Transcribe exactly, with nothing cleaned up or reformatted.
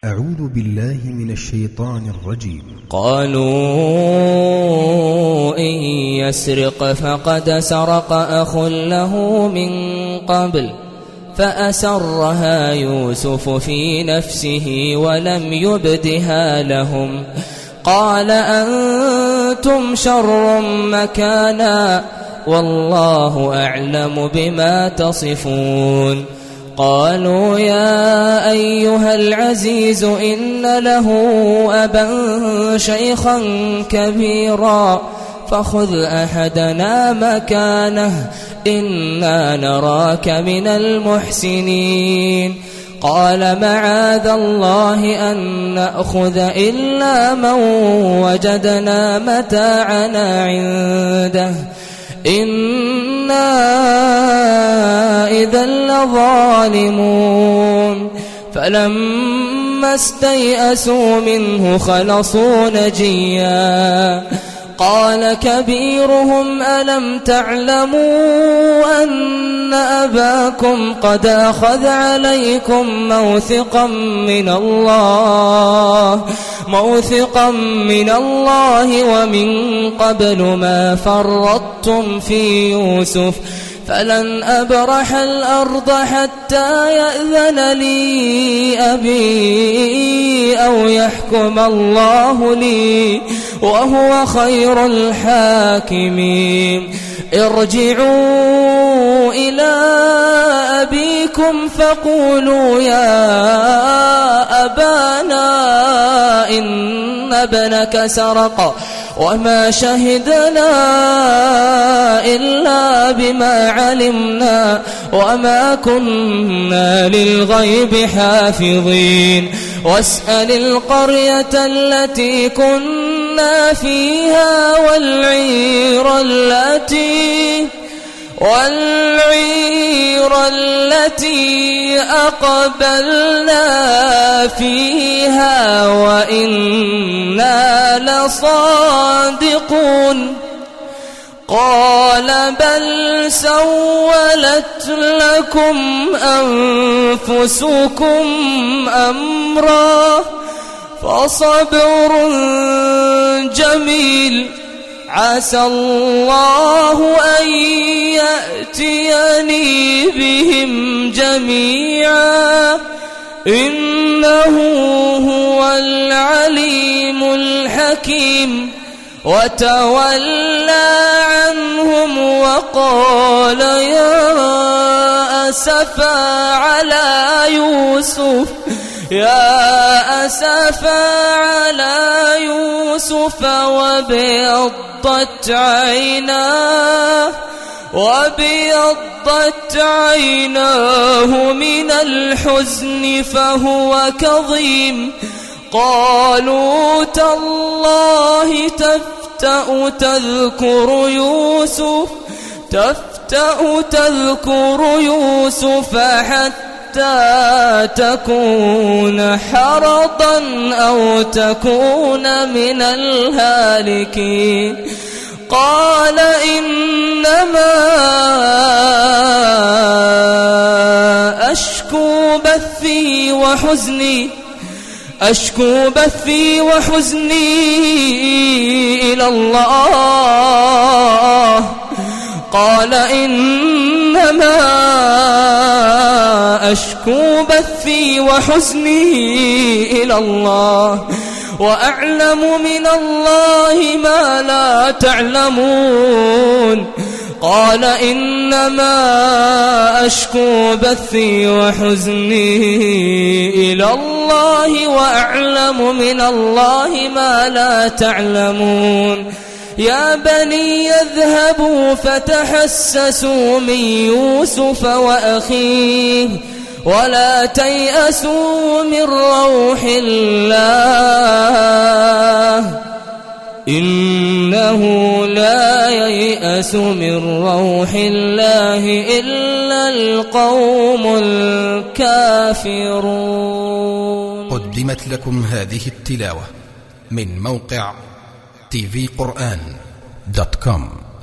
أعوذ بالله من الشيطان الرجيم. قالوا إن يسرق فقد سرق أخ له من قبل فأسرها يوسف في نفسه ولم يبدها لهم قال أنتم شر مكانا والله أعلم بما تصفون. قالوا يا أيها العزيز إن له أبا شيخا كبيرا فخذ أحدنا مكانه إنا نراك من المحسنين. قال معاذ الله أن نأخذ إلا من وجدنا متاعنا عنده إنا إذا لظالمون. فلما استيئسوا منه خلصوا نجيا. قال كبيرهم ألم تعلموا أن أباكم قد أخذ عليكم موثقا من الله موثقا من الله ومن قبل ما فرطتم في يوسف فلن أبرح الأرض حتى يأذن لي أبي أو يحكم الله لي وهو خير الحاكمين. ارجعوا إلى أبيكم فقولوا يا أبانا إن ابنك سرق وما شهدنا إلا بما علمنا وما كنا للغيب حافظين. واسأل القرية التي كنا فيها والعير التي والعير التي أقبلنا فيها وإنا لصادقون. قال بل سولت لكم أنفسكم أمرا فصبر جميل عسى الله أن يأتيني بهم جميعا إنه هو العليم الحكيم. وتولى عنهم وقال يا أسفا على يوسف يا أسفا على يوسف وابيضت عيناه وابيضت عيناه من الحزن فهو كظيم. قالوا تالله تفتأ تذكر يوسف تفتأ تذكر يوسف حتى تكون حرضا أو تكون من الهالكين. قال إنما أشكو بثي وحزني أشكو بثي وحزني إلى الله. قال إنما أشكو بثي وحزني إلى الله وأعلم من الله ما لا تعلمون. قال إنما أشكو بثي وحزني إلى الله وأعلم من الله ما لا تعلمون. يا بني اذهبوا فتحسسوا من يوسف وأخيه ولا تيأسوا من روح الله إنه لا ييأس من روح الله إلا القوم الكافرون. قدمت لكم هذه التلاوة من موقع تي في قرآن دوت كوم.